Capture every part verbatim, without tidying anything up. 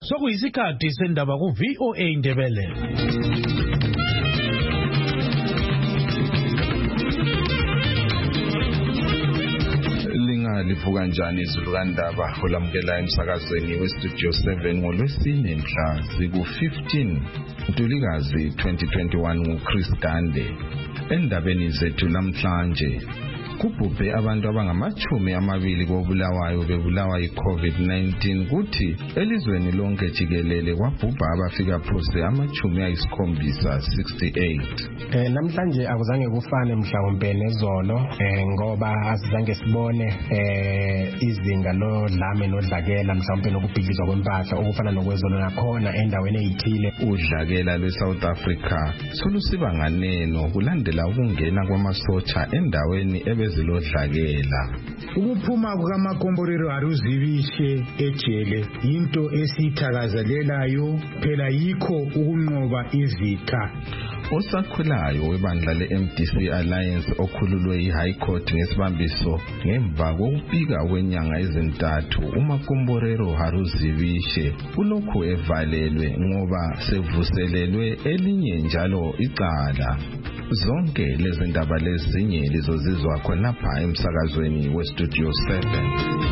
Sokuyisikhathi sendaba ku V O A Ndebele. Livuka njani izulu kandaba olamukela emsakazweni westudio seven ngolwesine mhla ziku fifteen Ntulikazi twenty twenty-one nguChris Dande. Endabeni zethu namhlanje kubhubhe abantu abangamachumi amabili kobulawayo bebulawa yi-COVID nineteen kuthi elizweni lonke jikelele kwabhubha abafika phose amachumi ayisikhombisa sixty-eight. Eh namhlanje akuzange kufane mhlawumbe nezolo eh ngoba asizange sibone eh izinga lodlame nodlakela mhlawumbe nokubhidlizwa kwempahla okufana nokwezolo nakhona endaweni ezithile. Udlakela lweSouth Africa solusiba nganeno kulandela ukungena kwamasotsha endaweni ebezilodlakela. Ukuphuma kukaMakomborero Haruzibishe ejele into esithakazelelayo phela yikho ukunqoba izitha. Osakhulayo webandla le-M D C Alliance okhululwe yi-High Court ngesibambiso ngemva kokupika kwenyanga ezintathu uMakomborero Haruzibishe ulokhu evalelwe ngoba sevuselelwe elinye njalo icala. Zonke lezi ndaba lezinye lizozizwa khonapha emsakazweni westudio seven.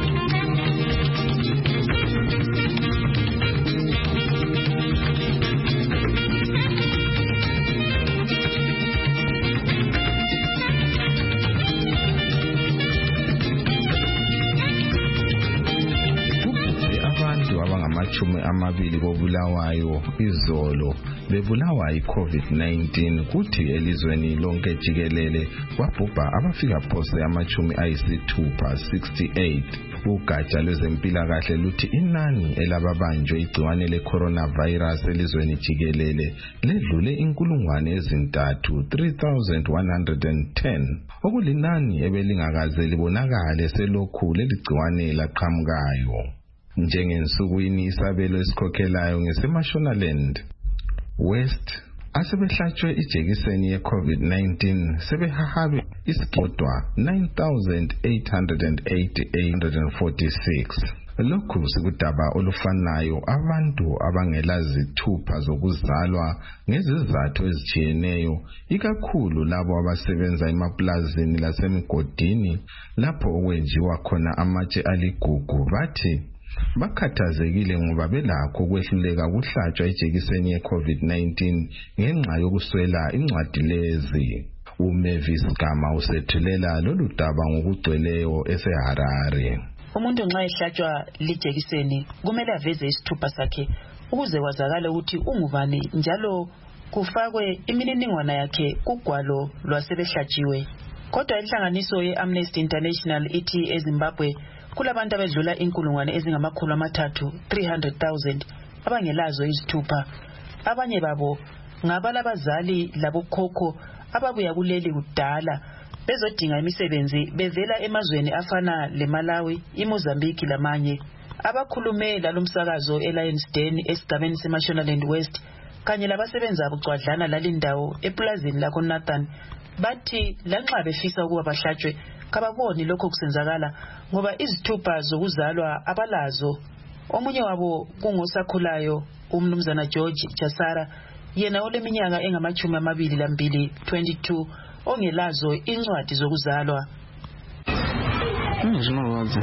Amachumi amabili kobulawayo izolo bebulawa yi-COVID nineteen kuthi elizweni lonke jikelele kwabhubha abafika phose amachumi ayisithupha sixty-eight. Ugatsha lwezempilakahle luthi inani elababanjwe igciwane le-coronavirus elizweni jikelele ledlule inkulungwane ezintathu three thousand one hundred ten, okulinani ebelingakaze libonakale selokhu leligciwane laqhamukayo. Njengensukwini isabelo esikhokhelayo ngeseMashonaland West asebehlatshwe ijekiseni ye-COVID nineteen sebehahabe isikodwa nine thousand eight hundred forty-six. Lokhu sikudaba olufanayo abantu abangela zithupha zokuzalwa ngezizathu ezijiyeneyo ikakhulu labo abasebenza emaplazini lasemgodini lapho okwenjiwa khona amatshe aligugu bathi bakhathazekile ngoba belakho ukwehluleka kuhlatshwa ijekiseni ye-COVID nineteen ngenxa yokuswela incwadi lezi. uMavis Gama usethulela lolu daba ngokugcweleyo eseHarare. Umuntu nxa ehlatshwa lijekiseni kumele aveze isithupha sakhe ukuze kwazakale ukuthi ungubani njalo kufakwe imininingwane yakhe kugwalo lwasebehlatshiwe. Kodwa inhlanganiso ye-Amnesty International ithi eZimbabwe kulabantu abedlula inkulungwane ezingamakhulu amathathu three hundred thousand abangelazo izithupha. Abanye babo ngabalabazali labokhokho ababuya kuleli kudala bezodinga imisebenzi bevela emazweni afana leMalawi, iMozambique lamanye. Abakhulume lalomsakazo eLions Den esigabeni seMashonaland West kanye labasebenza bucwadlana lalindawo eplazini lakho Nathan bathi lanxa befisa ukuba bahlatshwe kababoni lokho kusenzakala ngoba izithupha zokuzalwa abalazo. Omunye wabo kungosakhulayo umnumzana George Jasara yena oleminyaka engamachumi amabili lambili twenty-two ongelazo incwadi zokuzalwa. Zvinorwadza.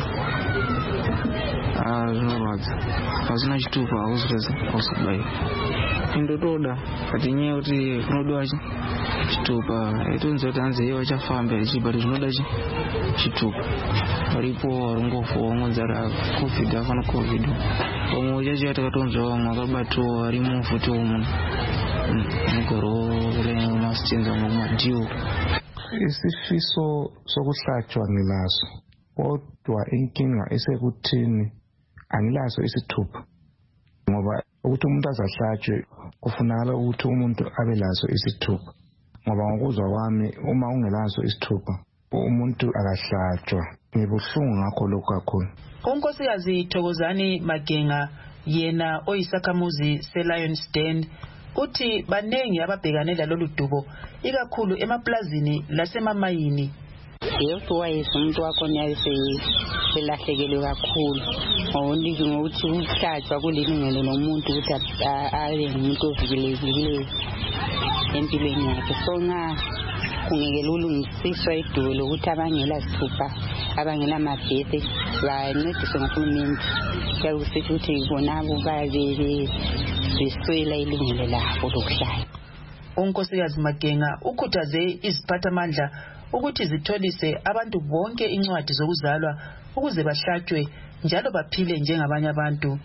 Ah zvinorwadza. Pasina chitupa ausweza ausubaya. Indotoda kati nyaya kuti kunodiwa chitupa itonze kuti anze iwo chafamba ichibati zvinoda chitupa paripo warongofa wamwenzara covid afana covid omwe uchachiya takatonzwa vamwe akabatwa ari mufuti womunhu mugoro lemasitenza mumadhiwo. Isifiso sokuhlatshwa ngilaso kodwa inkinga isekuthini angilaso isithupha ngoba ukuthi umuntu azahlatshwe kufunakala ukuthi umuntu abe laso isithupha ngoba ngokuzwa kwami uma ungelaso isithupha umuntu akahlatshwa. Ngibuhlungu ngakho lokho kakhulu. Unkosikazi Thokozani Magenga yena oyisakhamuzi seLions Den uthi banengi ababhekane lalolu dubo ikakhulu emaplazini lasemamayini. yebo wayesumuntu wakho niyase selahlekelwe kakhulu ngolike ngokuthi ukuhlatshwa kulilungelo lomuntu ukuthi abe ngumuntu ovikelekile empilweni yakhe. So nga kungeke ulungisiswa idulo ukuthi abangela sithupha abangela mabhete bancediswe nguhulumende yakusithi ukuthi bonabo babe beswela ilungelo labo lokuhlala. uNkosikazi Magenga ukhuthaze iziphathamandla ukuthi zitholise abantu bonke incwadi zokuzalwa ukuze bahlatshwe njalo baphile njengabanye abantu.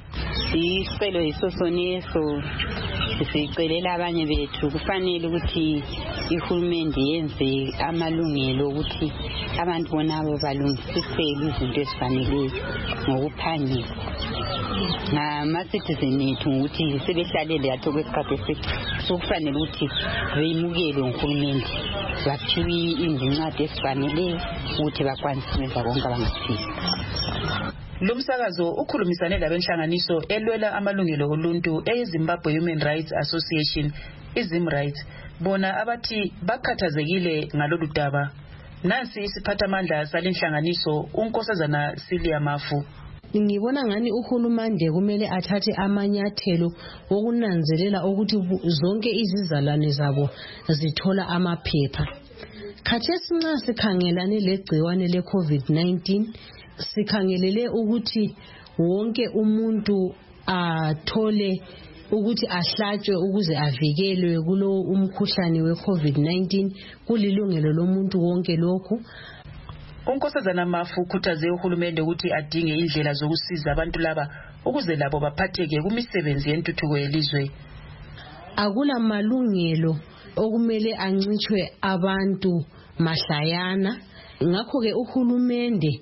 Isicelo yisosoneso sicelela abanye bethu kufanele ukuthi ihulumende yenze amalungelo ukuthi abantu bonabo balungisisele izinto ezifaneleyo ngokuphangisa. Ngama-citizen ethu ukuthi sebehlalele yathi okwesikhathi esithi sokufanele ukuthi beyimukelwe nguhulumende baphiwe izincwadi ezifaneleyo ukuthi bakwanise ukwenza konke abangafisa. Lo msakazo ukhulumisane labenhlanganiso elwela amalungelo oluntu eZimbabwe Human Rights Association, iZimRights, bona abathi bakhathazekile ngalolu daba. Nansi isiphathamandla salenhlanganiso uNkosazana Silia Mafu. Ngibona ngani uhulumende kumele athathe amanyathelo okunanzelela ukuthi zonke izizalwane zabo zithola amaphepha. Khathesi nxa sikhangelane legciwane le COVID nineteen sikhangelele ukuthi wonke umuntu athole ukuthi ahlatshwe ukuze avikelwe kulo umkhuhlane we COVID nineteen kulilungelo lomuntu wonke lokhu. uNkosazana Mafu ukhuthaze uhulumende ukuthi adinge indlela zokusiza abantu laba ukuze labo baphatheke kumisebenzi yentuthuko yelizwe. Akula malungelo okumele ancitshwe abantu mahlayana, ngakho ke uhulumende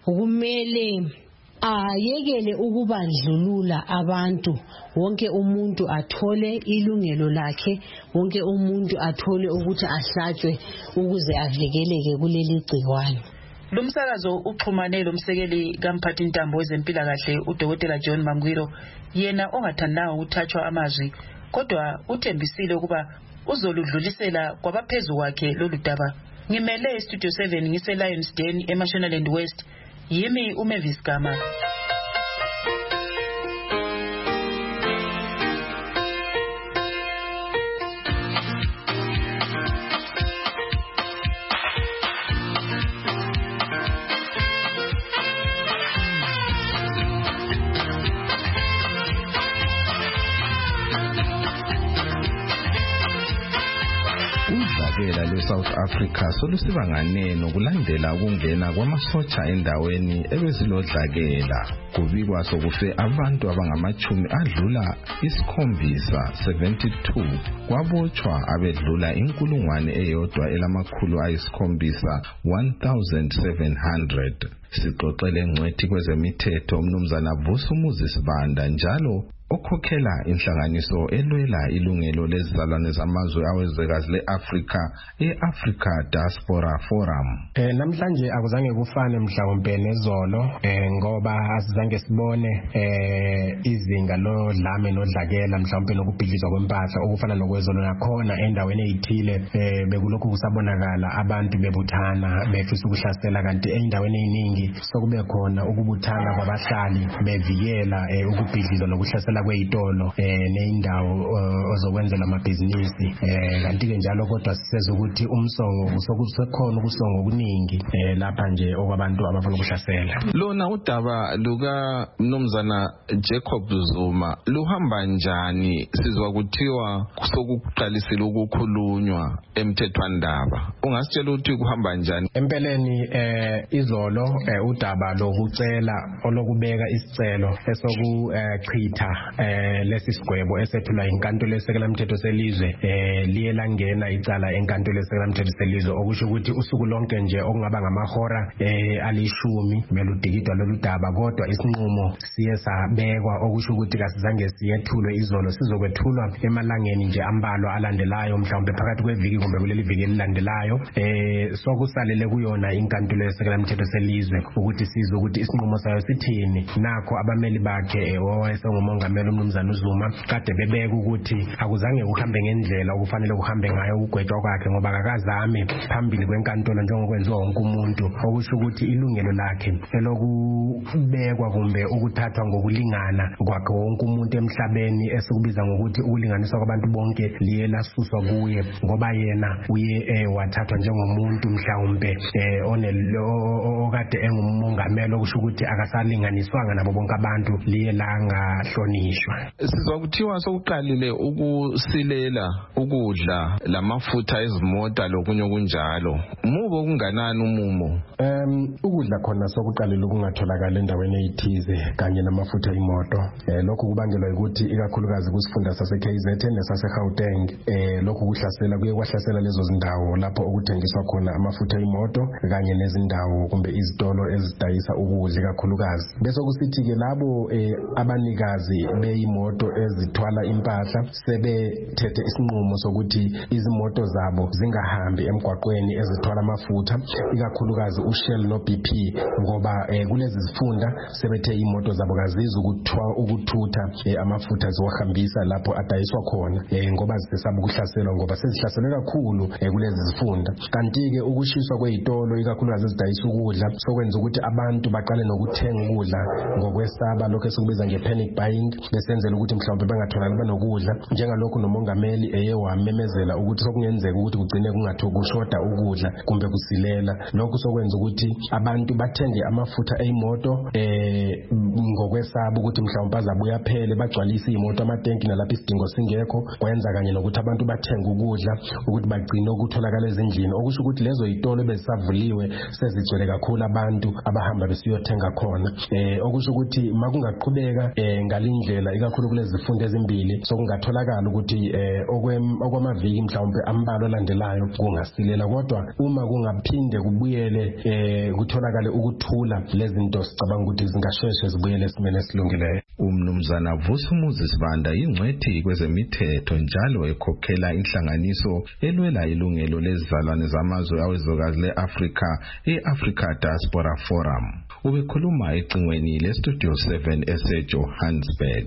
kumele ayekele ukubandlulula abantu, wonke umuntu athole ilungelo lakhe, wonke umuntu athole ukuthi ahlatshwe ukuze avikeleke kuleli gciwane. Lo msakazo uxhumane lo msekeli kamphathi intambo wezempilakahle uDokotela John Mangwiro, yena ongathandanga ukuthathwa amazwi kodwa uthembisile ukuba uzoludlulisela kwabaphezu kwakhe lolu daba. Ngimele Studio seven ngise Lions Den eMashonaland West, yimi uMavis Gama. Udlakela lwe-South Africa solusibangane nokulandela ukungena kwamasotsha endaweni ebezilodlakela. Kubikwa sokufe abantu abangamachumi adlula isikhombisa seventy-two, kwabotshwa abedlula inkulungwane eyodwa elamakhulu ayisikhombisa one thousand seven hundred. Sixoxele ngcwethi kwezemithetho umnumzana Vusi Muzisibanda njalo okhokhela inhlanganiso elwela ilungelo lezizalwane zamazwe awezwekazi le-Afrika e-Africa Diaspora Forum. Eh namhlanje akuzange kufane mhlawumbe nezolo eh ngoba asizange sibone eh izinga lodlame nodlakela mhlawumbe nokubhidlizwa kwempahla okufana nokwezolo nakhona endaweni ezithile eh bekulokhu kusabonakala abantu bebuthana befisa ukuhlasela, kanti endaweni eziningi sokube khona ukubuthana kwabahlali bevikela ukubhidlizwa nokuhlasela kwezitolo eh neindawo ozokwenzela amabhizinisi eh kanti ke njalo kodwa siseza ukuthi umsongo usokusekhona ukusonga okuningi eh lapha nje okwabantu abafuna ukuhlasela. Lona udaba luka mnumzana Jacob Zuma luhamba njani? Sizwa kuthiwa sokuqalisela ukukhulunywa emthethwandaba, ungasitshela ukuthi kuhamba njani? Empeleni eh izolo eh, udaba lokucela olokubeka isicelo esokuchitha eh lesi sigwebo esethulwa inkantolo esekela umthetho selizwe eh liye langena icala enkantolo esekela umthetho selizwe, okusho ukuthi usuku lonke nje okungaba ngamahora eh alishumi beludikidwa lolu daba, kodwa isinqumo siye sabekwa okusho ukuthi kasizange siyethulwe izolo, sizokwethulwa emalangeni nje ambalwa alandelayo, mhlawumbe phakathi kweviki kumbe kuleli viki elilandelayo. Eh sokusalele kuyona inkantolo esekela umthetho selizwe ukuthi sizwe ukuthi isinqumo sayo sithini. Nakho abameli bakhe owayesengumongameli njalo umnumzana uZuma kade bebeka ukuthi akuzange uhambe ngendlela okufanele uhambe ngayo ukugwetshwa kwakhe ngoba akazame phambili kwenkantolo njengokwenziwa wonke umuntu okusho ukuthi ilungelo lakhe elokubekwa kumbe ukuthathwa ngokulingana kwakhe wonke umuntu emhlabeni esikubiza ngokuthi ukulinganiswa kwabantu bonke liye lasuswa kuye ngoba yena uye eh, wathathwa njengomuntu mhlawumbe eh, onelo okade engumongameli okusho ukuthi akasalinganiswanga nabo bonke abantu liye langahlonishwa. Sizwa kuthiwa sokuqalile ukusilela ukudla lamafutha ezimota lokunye kunjalo. Mubo okunganani umumo? Um ukudla khona sokuqalile ukungatholakala endaweni eyithize kanye namafutha imoto. Eh lokho kubangelwa ukuthi ikakhulukazi kusifunda sase K Z N nesase Gauteng eh lokho kuhlasela kuye kwahlasela lezo zindawo lapho okuthengiswa khona amafutha imoto kanye nezindawo kumbe izitolo ezidayisa ukudla ikakhulukazi. Bese kusithi ke labo eh, abanikazi beimoto ezithwala impahla sebethethe isinqumo sokuthi izimoto zabo zingahambi emgwaqweni ezithwala amafutha ikakhulukazi uShell no B P ngoba eh, kulezi zifunda sebethe imoto zabo kazizi ukuthwa ukuthutha eh, amafutha zohambisa lapho adayiswa khona eh, ngoba zisesaba ukuhlaselwa ngoba sezihlaselwe kakhulu eh, kulezi zifunda. Kanti ke ukushiswa kwezitolo ikakhulukazi ezidayisa ukudla sokwenza ukuthi abantu baqale nokuthenga ukudla ngokwesaba lokho esikubiza nge-panic buying besenzela ukuthi mhlawumbe bangatholakali banokudla njengalokho nomongameli eye wamemezela ukuthi sokungenzeka ukuthi kugcine kungathoku kushoda ukudla kumbe kusilela. Lokho sokwenza ukuthi abantu bathenge amafutha eyimoto eh ngokwesaba ukuthi mhlawumbe azabuya phele bagcwalise imoto amatanki nalapha isidingo singekho kwenza kanye nokuthi abantu bathenga ukudla ukuthi bagcine ukutholakala ezindlini okusho ukuthi lezo izitolo bezisavuliwe sezigcwele kakhulu abantu abahamba besiyothenga khona eh okusho ukuthi makungaqhubeka eh ngalindlela ikakhulu kulezi zifundo ezimbili sokungatholakala ukuthi eh okwamaviki mhlawumbe ambalo landelayo kungasilela kodwa uma kungaphinde kubuyele eh kutholakale ukuthula lezi zinto sicabanga ukuthi zingasheshe zibuyele esimene esilungileyo. Umnumzana Vusumuzi Sibanda ingcwethi kwezemithetho njalo ekhokhela inhlanganiso elwela ilungelo lezizalwane zamazwe awezwekazi leAfrika eAfrica Diaspora Forum. Ubekhuluma ecingweni leStudio seven eseJohannesburg.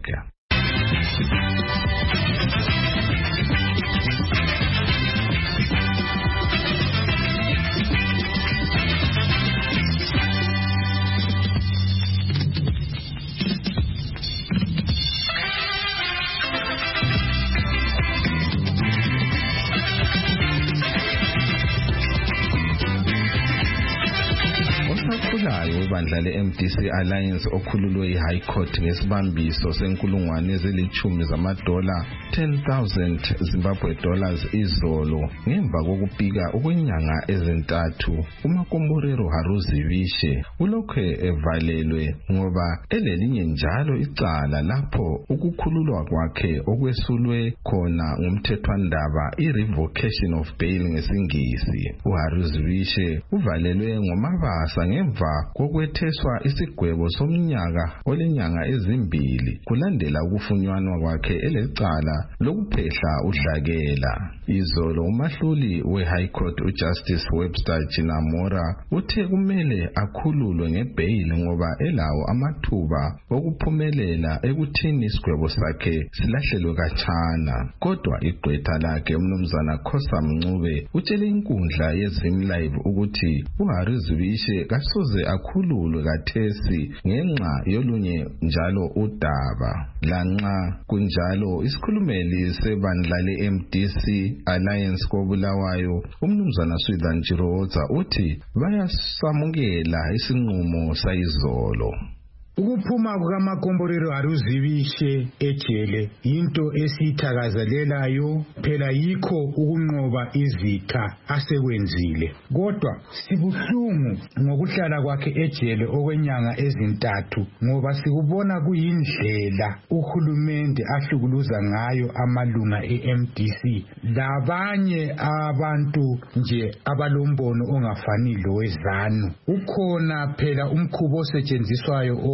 Ibandla le-M D C Alliance okhululwe i-High Court ngesibambiso senkulungwane ezilithumi zamadola ten thousand Zimbabwe dollars izolo ngemva kokupika okwenyanga ezintathu. uMakomborero Haruzivishe ulokhe evalelwe ngoba elelinye njalo icala lapho ukukhululwa kwakhe okwesulwe khona ngumthethwandaba i-revocation of bail ngesingisi. uHaruzivishe uvalelwe ngomabasa ngemva kokwetheswa isigwebo somnyaka olenyanga ezimbili kulandela ukufunyanwa kwakhe elecala lokuphehla udlakela. Izolo umahluli we-High Court uJustice Webster Chinamora uthe kumele akhululwe ngebail ngoba elawo amathuba okuphumelela ekuthini isigwebo sakhe silahlelwe kachana. Kodwa igqwetha lakhe umnumzana Khosa Mncube utshele inkundla yeZimlive ukuthi uHaruzivishe kasoze akhululwe kathesi ngenxa yolunye njalo udaba. Lanxa kunjalo isikhulumeli sebandla le-M D C Alliance kobulawayo umnumzana Swithan Chiroza uthi bayasamukela isinqumo sayizolo. Ukuphuma kukaMakomborero Haruzivishe ejele into esithakazelelayo phela yikho ukunqoba izitha asekwenzile. Kodwa sibuhlungu ngokuhlala kwakhe ejele okwenyanga ezintathu ngoba sikubona kuyindlela uhulumende ahlukuluza ngayo amalunga e-M D C labanye abantu nje abalombono ongafani lowezanu. Ukhona phela umkhubo osetshenziswayo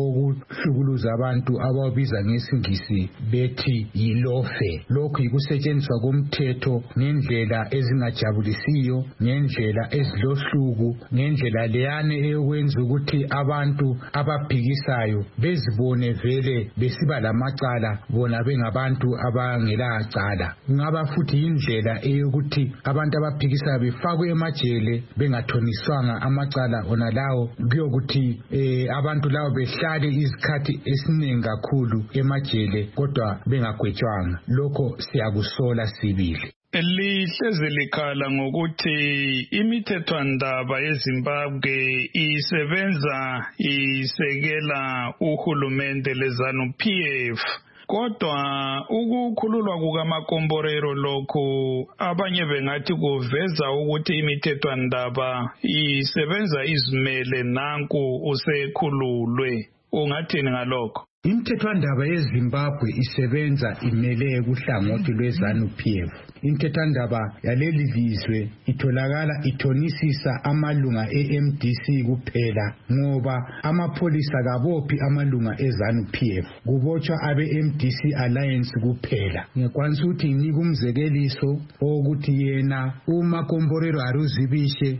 okuhlukuluza abantu ababiza ngesingisi bethi yilofe. Lokhu yikusetshenziswa komthetho ngendlela ezingajabulisiyo, ngendlela ezihlohluku, ngendlela leyane eyokwenza ukuthi abantu ababhikisayo bezibone vele besiba lamacala bona bengabantu abangelacala. Ngaba futhi indlela eyokuthi abantu ababhikisayo befakwe emajele bengathoniswanga amacala ona lawo, kuyokuthi eh, abantu lawo behlale izikhathi esiningi kakhulu emajele kodwa bengagwetshwanga. Lokho siyakusola sibili. Lihleze likhala ngokuthi imithethwandaba yeZimbabwe isebenza isekela uhulumende lezanu P F. Kodwa ukukhululwa kukaMakomborero lokho abanye bengathi kuveza ukuthi imithethwandaba isebenza izimele nanku usekhululwe. Ungathini ngalokho? Imithethwandaba yeZimbabwe isebenza imele kuhlangothi lwezanu P F. Imithethwandaba yaleli lizwe itholakala ithonisisa amalunga e-M D C kuphela ngoba amapholisa kabophi amalunga ezanu P F. Kubotshwa abe-M D C Alliance kuphela. Ngekwanisa ukuthi nginika umzekeliso ukuthi yena uMakomborero Aruzibishe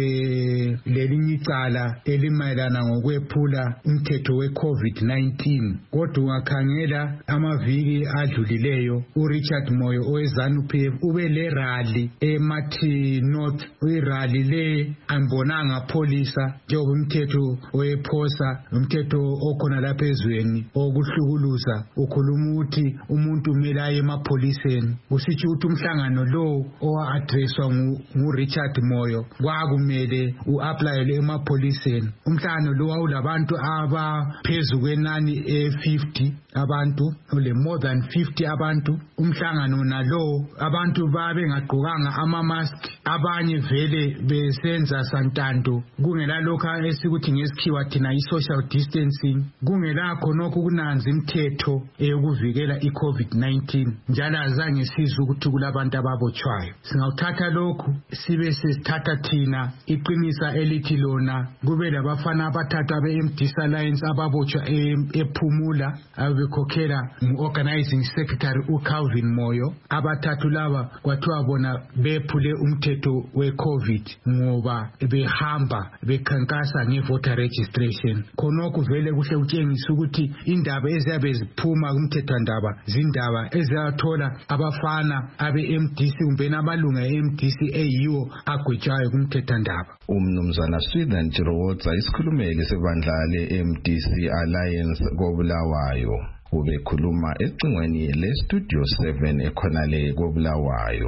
ube lelinye icala elimayelana ngokwephula umthetho we-COVID nineteen. Kodwa ungakhangela amaviki adlulileyo uRichard Moyo owezanu P F ube le rally eMathi North. Irally le ambonanga polisa njengoba umthetho wephosa umthetho okhona lapha ezweni okuhlukuluza ukhuluma ukuthi umuntu umele aye emapholiseni. Usithi ukuthi umhlangano lo owa-addresswa nguRichard Moyo kwakumele u-applyele emapholiseni. Umhlangano lo wawulabantu abaphezu kwenani fifty abantu, ole more than fifty abantu. Umhlangano nalo abantu babe ngagqokanga ama-mask, abanye vele besenza santanto kungela lokho esikuthi ngesikhiwa thina i-social distancing, kungelakho nokho kunanzi imithetho eyokuvikela i-COVID nineteen. Njalo azange sizwe ukuthi kulabantu ababotshwayo. Singawuthatha lokhu sibe sesithatha thina iqinisa elithi lona kube labafana abathathu abe-M D C Alliance ababotshwa ephumula abekhokhela mu-organizing secretary uCalvin Moyo. Abathathu laba kwathiwa bona bephule umthetho we-COVID ngoba behamba bekhankasa nge-voter registration. Khonokho vele kuhle utshengisa ukuthi indaba eziyabe ziphuma kumthethwandaba zindaba eziyathola abafana abe-M D C kumbe amalunga e-M D C eyiwo agwetshayo kumthethwandaba. Umnumzana Sweden Jirowotsa isikhulumeli sebandla le-M D C Alliance koBulawayo ubekhuluma ecingweni le-Studio seven ekhonale koBulawayo.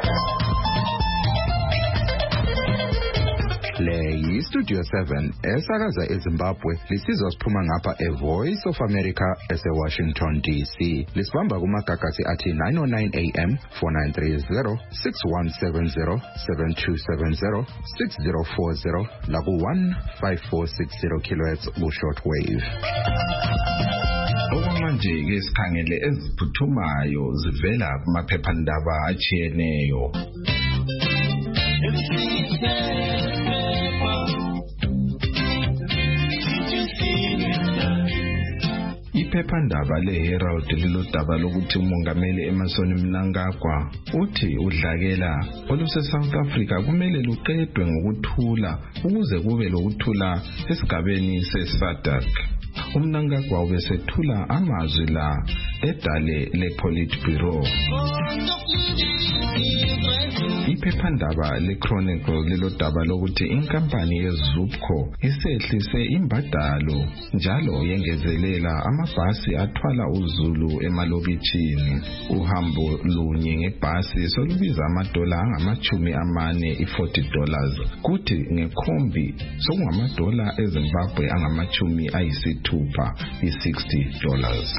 Le yi-Studio seven esakaza eZimbabwe lisizwa siphuma ngapha e-Voice of America ese-Washington D C. Lisibamba kumagagasi athi nine oh nine A M, four nine three zero, six one seven zero, seven two seven zero, six zero four zero laku one five four six zero kilohertz ku-shortwave. Okwamanje ke sikhangele eziphuthumayo zivela kumaphephandaba achiyeneyo. Iphephandaba leHerald lilodaba lokuthi umongameli Emmerson Mnangagwa uthi udlakela oluse-South Africa kumele luqedwe ngokuthula ukuze kube lokuthula esigabeni se-SADC. Umnangagwa ubesethula amazwi la edale le-Politburo. Iphephandaba le-Chronicle lilodaba lokuthi inkampani yeZupco isehlise imbadalo njalo yengezelela amabhasi athwala uzulu emalokitshini. Uhambo lunye ngebhasi solubiza amadola angamachumi amane i-forty dollars, kuthi ngekhombi sokungamadola eZimbabwe angamachumi ayisithupha i-sixty dollars.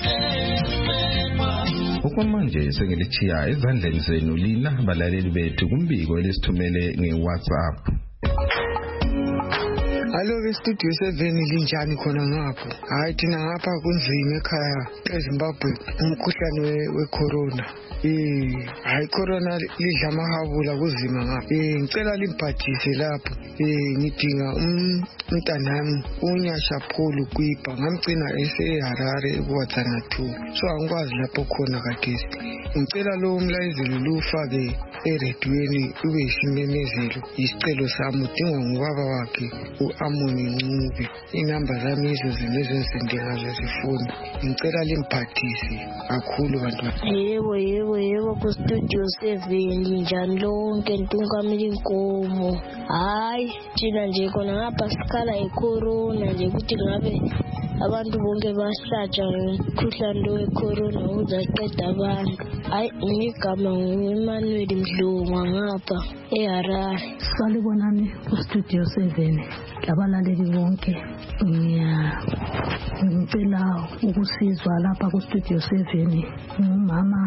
Okwamanje sengilichiya ezandleni zenu lina balaleli bethu kumbiko lesithumele nge-WhatsApp. Alo ke studio seven linjani khona ngapho? Hayi thina ngapha kunzima ekhaya eZimbabwe umkhuhlane wecorona. Eh, hayi corona lidla amahabula kuzima ngapha. Eh, ngicela limphathise lapho. Eh, ngidinga umntanami uNyasha Paul Kwipa ngamgcina eseHarare eBotswana two. So angikwazi lapho khona kathesi. Ngicela lo umlayezelo lufake eredweni ube isimemezelo. Isicelo sami udinga ngubaba wakhe uAmoni Ncube. Inamba zami izo zilezo ezindingazo zifoni. Ngicela limphathise kakhulu bantu. Yebo yebo yebo ku studio seven njani lonke ntungameli inkomo. Hayi thina nje khona ngapha sikhala icorona nje ukuthi ngabe abantu bonke basatshwa ngomkhuhlane wecorona uzaqeda abantu. Hayi ngigama nguEmmanuel Mdlungwa ngapha eHarare. Salibonani ku studio seven labalaleli bonke. Ngiya ngicela ukusizwa lapha ku studio seven umama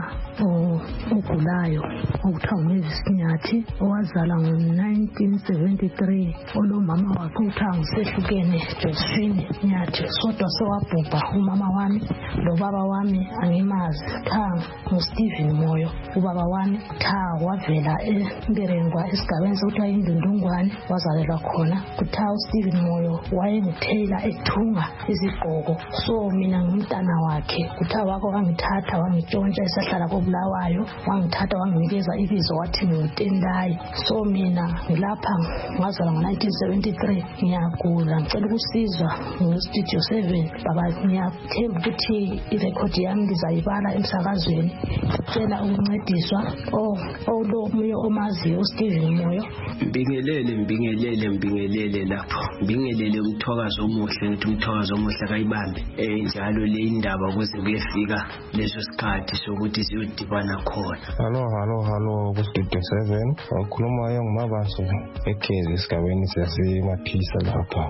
ogulayo okuthiwa uMavis Nyathi owazala ngo nineteen seventy-three. Olo mama wakhe uthiwa nguSehlukene Josephine Nyathi kodwa sewabhubha umama wami lo baba wami angimazi cha nguStephen Moyo. Ubaba wami cha wavela eMberengwa esigabeni sokuthiwa iNdundungwane wazalelwa khona. Kuthiwa uStephen Moyo wayengithela ethunga izigqoko. So mina ngumntana wakhe kuthiwa wako wangithatha wangitshontsha esahlala koBulawayo wangithatha wanginikeza ibizo wathi nguTendai. So mina ngilapha ngazalwa ngo nineteen seventy-three. Ngiyagula ngicela ukusizwa ngestudio seven baba ngiyathemba ukuthi irecord yami ngizayibala emsakazweni. Ngicela ukuncediswa oh oh lo munye omaziyo uStephen Moyo. Mbingelele mbingelele mbingelele lapho mbingelele umthokazo omuhle ngithi umthokazo omuhle kayibambe eh njalo le indaba kuze kuyefika leso sikhathi sokuthi siyodibana khona. Hallo hallo hallo ku studio seven ukhuluma yengumabaso ekhezi esigabeni sasemaphisa lapha.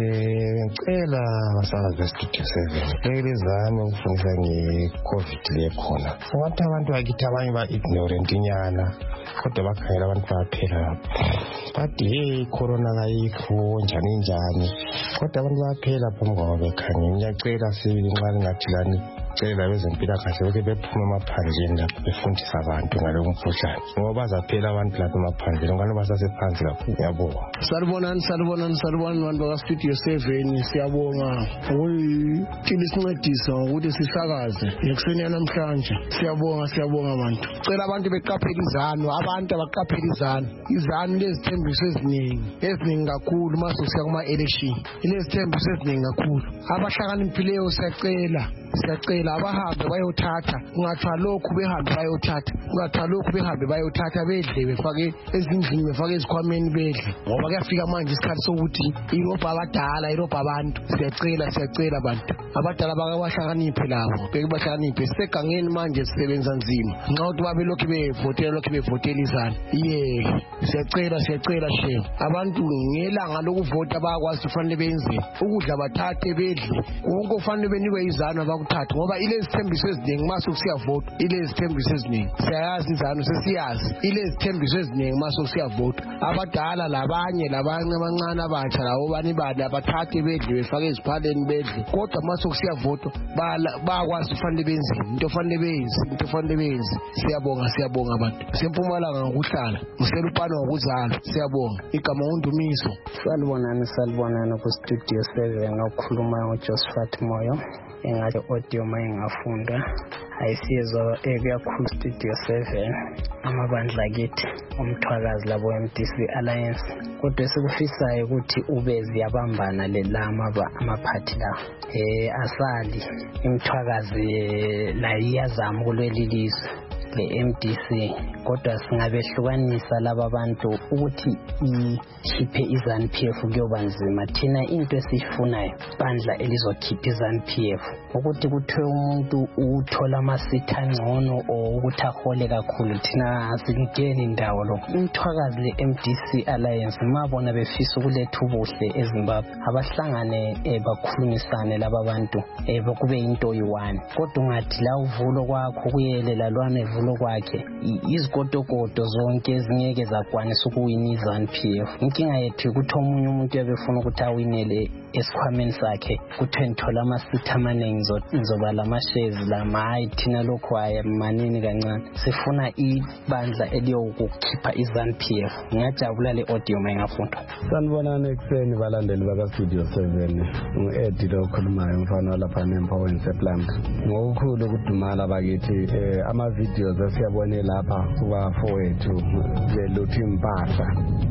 Eh ngicela basakaza studio seven lekelezami ukufundisa ngeCovid le khona. Ngathi abantu bakithi abanye ba ignorant inyana kodwa bakhayela abantu baphela. Bathi hey corona ayikho njani njani kodwa abantu baphela phomgwa bekhanye. Ngiyacela sibili nxa lingathilani cela bezempilakahle beke bephume emaphandleni lapho befundisa abantu ngalo mkhuhlane ngoba bazaphela abantu lapha emaphandleni ngani basasephansi kakhulu. Ngiyabonga. Salibonani salibonani salibonani abantu baka studio seven siyabonga ukuthi lisincedisa ukuthi sisakaze ekuseni namhlanje. Siyabonga siyabonga abantu. Cela abantu beqaphele izano abantu abaqaphele izano. Izano lezithembiso eziningi eziningi kakhulu mase kusiya kuma election. Lezithembiso eziningi kakhulu. Abahlakaniphileyo siyacela siyacela abahambe bayothatha ungathiwa lokhu behambe bayothatha ungathiwa lokhu behambe bayothatha bedle befake ezindlini befake ezikhwameni bedle ngoba kuyafika manje isikhathi sokuthi irobha abadala irobha abantu. Siyacela siyacela abantu abadala bakabahlakaniphe labo beke bahlakaniphe segangeni manje sisebenza nzima nxa ukuthi babe lokhu bevotela lokhu bevotela izana. Ye siyacela siyacela shehe abantu ngelanga lokuvota bayakwazi kufanele benze ukudla bathathe bedle wonke ufanele benikwe izana bakuthatha ngoba ilezithembiso eziningi mase kusiyavota ilezithembiso eziningi siyayazi izano sesiyazi ilezithembiso eziningi mase kusiyavota. Abadala labanye labanye abancane abatsha lawo bani bani abathathe bedle befake eziphaleni bedle kodwa mase kusiyavota bayakwazi kufanele benze into fanele benze into fanele benze. Siyabonga siyabonga abantu seMpumalanga ngokuhlala ngiselupana ngokuzala. Siyabonga igama uNdumiso. Salibonani salibonani ku studio seven okhuluma ngoJosephat Moyo engathi audio mayingafunda ayisizwa ekuyakhulu studio seven amabandla kithi umthwakazi labo M D C Alliance kodwa esikufisayo ukuthi ubezi yabambana lelama amaphathi la eh asali imthwakazi la iyazama kulwelilizwe le M D C kodwa singabehlukanisa laba abantu ukuthi ikhiphe izanu P F kuyoba nzima. Thina into esifunayo bandla elizokhipha izanu P F ukuthi kuthiwe umuntu uthola amasitha ngcono ukuthi ahole kakhulu. Thina asingeni indawo lo umthwakazi le M D C Alliance mabona befisa ukuletha ubuhle eZimbabwe abahlangane bakhulumisane laba bantu bekube into yi-one kodwa ungathi la uvulo kwakho kuyelela lwane vulo ukujabula kwakhe izikotokoto zonke ezingeke zakwanisa ukuwina iZANU P F. Inkinga yethu ukuthi omunye umuntu ebefuna ukuthi awinele esikhwameni sakhe kuthiwe ngithola amasithi amaningi ngizoba lamashares lama hayi thina lokhu haya manini kancane sifuna ibandla eliyokukhipha iZANU P F. Ngiyajabula le audio mayingafundwa. Sanibonani ekuseni balandeli baka Studio seven. Ngu-Eddie lo okhulumayo mfana lapha neMpoweni sePlant. Ngokukhulu ukudumala bakithi ama videos asiyabone lapha kubafowethu beluthi impahla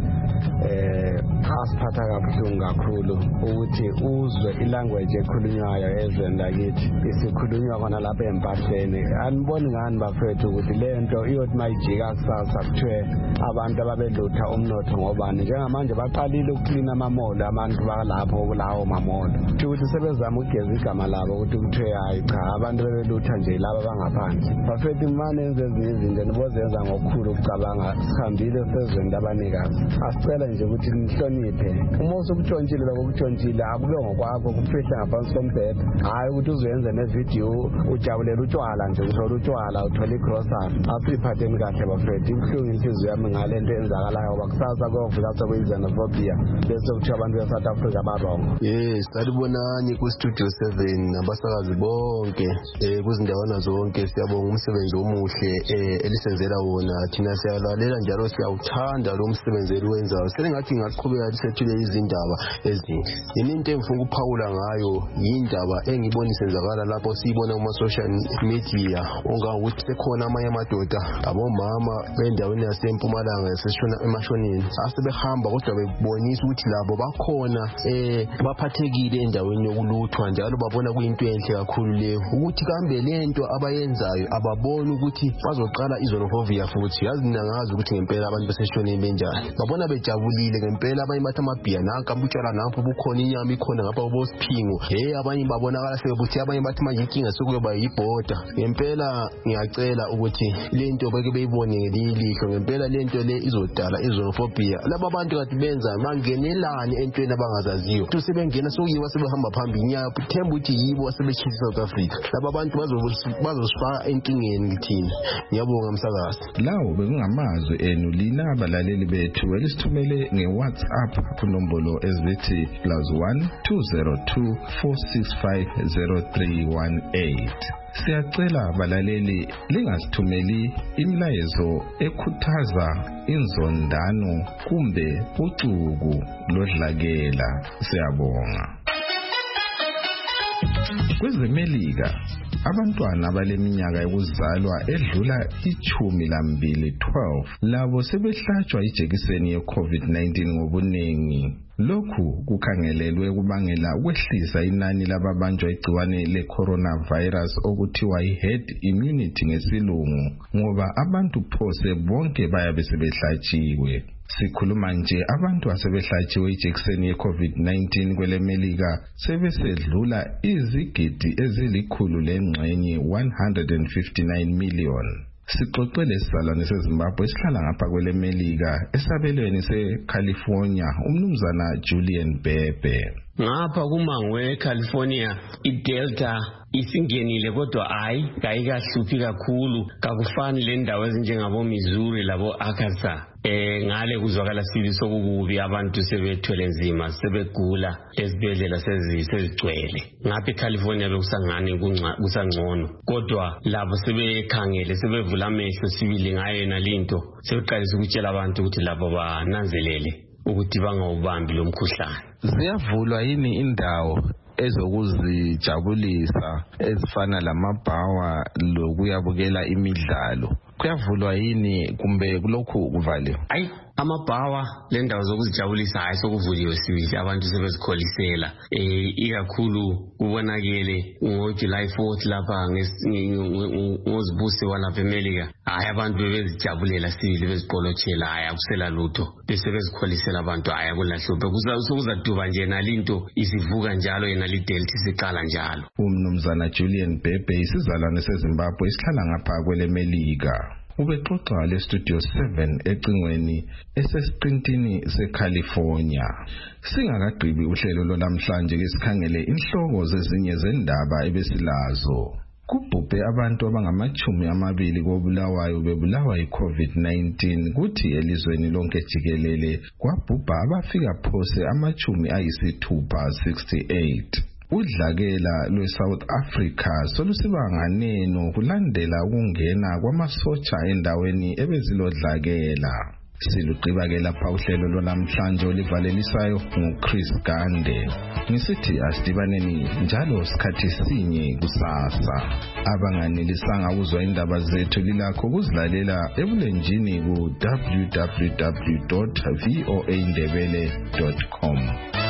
eh asiphatha kabuhlungu kakhulu ukuthi uzwe ilanguage ekhulunywayo ezweni lakithi isikhulunywa khona lapha empahleni. Aniboni ngani bafethu ukuthi lento iyothi mayijika kusasa kuthiwe abantu ababelutha umnotho ngobani njengamanje baqalile ukuklina amamolo abantu balapho kulawo mamolo ukuthi sebezama ukugeza igama labo ukuthi kuthiwe hayi cha abantu bebelutha nje laba bangaphansi. Bafethu manje enze ezinye izinto nibozenza ngokukhulu ukucabanga sihambile sezweni labanikazi. Asicela nje ukuthi nihloniphe uma usukutshontshile lokutshontshile akube ngokwakho kufihla ngaphansi kombhede hayi ukuthi uzoyenza nevideo ujabulela utshwala nje uthola utshwala uthola igrocery. Asiphatheni kahle bafethu ibuhlungu inhliziyo yami ngale nto enzakalayo ngoba kusasa kuyovula sekuyizenophobia bese kuthiwa abantu be-South Africa barongo. Yes, salibonani ku-Studio seven nabasakazi bonke eh kuzindawana zonke. Siyabonga umsebenzi omuhle eh elisenzela wona thina siyalalela njalo siyawuthanda lo msebenzi eliwenzayo. Selingathi ngaqhubeka lisethule izindaba ezinhle. Yini into engifuna ukuphawula ngayo yindaba engibona isenzakala lapho siyibona kuma social media ongangokuthi sekhona amanye amadoda abomama bendaweni yaseMpumalanga yaseshona emashonini asebehamba kodwa bebonisa ukuthi labo bakhona eh baphathekile endaweni yokuluthwa njalo babona kuyinto enhle kakhulu leyo ukuthi kambe lento abayenzayo ababona ukuthi bazoqala izonophobia futhi. Yazi nangazi ukuthi ngempela abantu beseshonini benjani babona bejabulile ngempela. Abanye bathi amabhiya nanka butshwala napho bukhona inyama ikhona ngapha bosiphingo hey abanye babonakala sebebuthi abanye bathi manje inkinga sokuyoba yiboda. Ngempela ngiyacela ukuthi lento beke beyibone ngelihlo ngempela lento le izodala izonophobia. Laba abantu kathi benza mangenelani entweni abangazaziyo ukuthi sebengena sokuyiwa sebehamba phambili inyapho themba ukuthi yibo asebechisa South Africa. Laba abantu bazosifaka enkingeni ngithini. Ngiyabonga msakazi. Lawo bekungamazwi enu lina abalaleli bethu elisithumele ngeWhatsApp kunombolo ezithi plus one two zero two four six five zero three one eight. Siyacela balaleli lingasithumeli imilayezo ekhuthaza inzondano kumbe ucuku lodlakela. Siyabonga. KwezeMelika abantwana baleminyaka yokuzalwa edlula ichumi lambili twelve labo sebehlatshwa ijekiseni ye-COVID nineteen ngobuningi. Lokhu kukhangelelwe kubangela ukwehlisa inani lababanjwa igciwane le-coronavirus okuthiwa i-herd immunity ngesilungu ngoba abantu phose bonke bayabe sebehlatshiwe. Sikhuluma nje abantu asebehlatshiwe ijekiseni ye-COVID nineteen kweleMelika sebesedlula izigidi ezilikhulu lengxenye one hundred fifty-nine million. Sixoxele isizalwane seZimbabwe esihlala ngapha kweleMelika esabelweni seCalifornia umnumzana Julian Bebe. Ngapha kumango weCalifornia iDelta isingenile kodwa hayi kayikahluphi kakhulu kakufani le ndawo ezinjengabo Missouri labo Arkansas. Eh ngale kuzwakala sibi sokukubi abantu sebethwele nzima sebegula ezibhedlela sezigcwele. Ngapha eCalifornia bekusangani kusangcono kodwa labo sebekhangele sebevula amehlo sibili ngayo nalinto sebeqalisa ukutshela abantu ukuthi labo bananzelele ukuthi bangawubambi lo mkhuhlane. Ziyavulwa yini indawo ezokuzijabulisa ezifana lamabhawa lokuyabukela imidlalo? Kuyavulwa yini kumbe kulokhu kuvaliwe? Ayi amabhawa le ndawo zokuzijabulisa hayi sokuvuliwe sibili abantu sebezikholisela eh ikakhulu kubonakele ngoJuly fourth lapha ngozibuse walapha eMelika hayi abantu bebezijabulela sibili beziqolotshela hayi akusela lutho bese bezikholisela abantu hayi akulahluphe kuzaduba nje nalinto isivuka njalo yena lidelta isiqala njalo. Umnumzana Julian Bebe isizalwane seZimbabwe isihlala ngapha kweleMelika ubexoxa leStudio seven ecingweni esesiqintini seCalifornia. Singakagqibi uhlelo lomhlanje ke sikhangele inhloko zezinye zendaba ebesilazo. kubhubhe abantu abangamachumi amabili kobulawayo bebulawa yi-COVID nineteen kuthi elizweni lonke jikelele kwabhubha abafika phose amachumi ayisithupha sixty-eight. Udlakela lwe-South Africa solusibanganeno kulandela ukungena kwamasotsha endaweni ebezilodlakela. Siluqhibake lapha uhlelo lwanamhlanje olivalelisayo nguChris Gande. Ngisithi asidibaneni njalo sikhathi sinye kusasa. Abanganelisanga ukuzwa indaba zethu lilakho ukuzilalela ebulenjini ku w w w dot voa ndebele dot com.